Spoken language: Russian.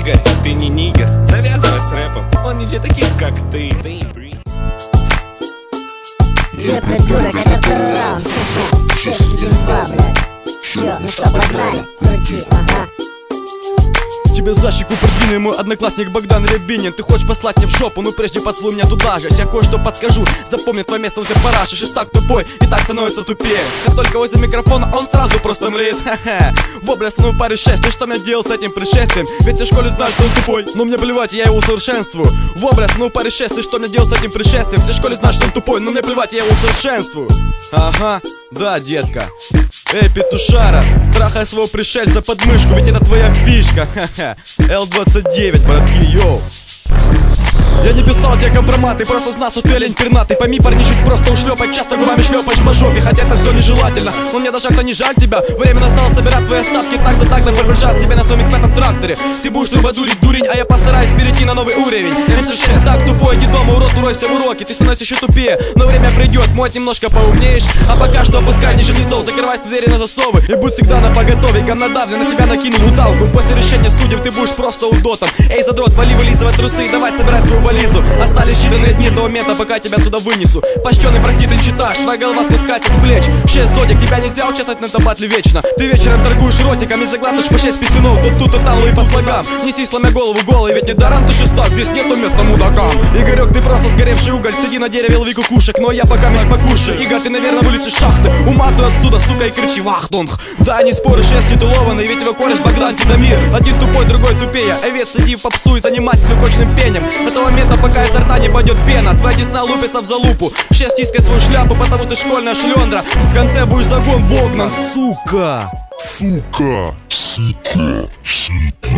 Игорь, ты не нигер, завязывай с рэпом, он не для таких, как ты. Я придурок, это трон. Все судьба, блядь. Все, ну что, погнали? Крути, ага. Тебе за щеку продвинул мой одноклассник Богдан Рябинин. Ты хочешь послать мне в жопу, ну прежде поцелуй меня туда же. Я кое-что подскажу, запомни твое место, ты парашишь. И так тупой, и так становится тупее. Как только возле микрофона, он сразу просто млеет. Ха-ха. Воблес, ну паре 6, ты что мне делал с этим пришествием? Ведь все в школе знают, что он тупой, но мне плевать, я его усовершенствую. Воблес, ну паре 6, ты что мне делал с этим пришествием? Все в школе знают, что он тупой, но мне плевать, я его усовершенствую. Ага, да, детка. Эй, петушара, трахай своего пришельца под мышку, ведь это твоя фишка. Ха-ха. L29, братки, йоу. Я не писал тебе компромат, ты просто знал, что ты олень пернатый. Пойми, парнишить просто ушлепать, часто губами шлепаешь по жопе. Хотя это все нежелательно, но мне даже как-то не жаль тебя. Время настало собирать твои остатки, так за тактом прогружать тебя на своем экспертном тракторе. Ты будешь трубодурить, дурень, а я постараюсь перейти на новый уровень. MC6 так тупой, иди дома, урод, уройся в уроки. Ты становишься еще тупее, но время придет, мой немножко поумнеешь. А пока что опускай ниже низов, закрывай двери на засовы и будь всегда на поготове. Говнодавлю на тебя накинул удалку, после решения судеб ты будешь просто удотом. Эй, задрот, вали вылизывай трусы, давай собирай свою вализу. Остались считанные дни до момента, пока тебя отсюда вынесу. Пощеный, прости, ты читаешь, твоя голова спускается с плеч. 6 додик, тебя нельзя участвовать на этом батле вечно. Ты вечером торгуешь ротиком и заглатываешь по 6 писюнов. Тут и там, лови по слогам. Неси, сломя голову голой, ведь недаром ты шестак, здесь нету места мудакам. Игорек, ты просто сгоревший уголь, сиди на дереве, лови кукушек. Но я пока не покушаю. Игорь, ты, наверное, вылетишь шахты. Уматывай отсюда, сука, и кричи вахтунг. Да, не споришь, я титулованный, ведь его кореш Богдан Титамир. Один тупой, другой тупее. Овец, сиди в попсу и занимайся свекочным пенем. До того момента, пока изо рта не пойдет пена, твоя десна лупится в залупу. 6 тискай свою шляпу, потому что школьная шлендра. В конце будешь загон вогнан, сука. Сука.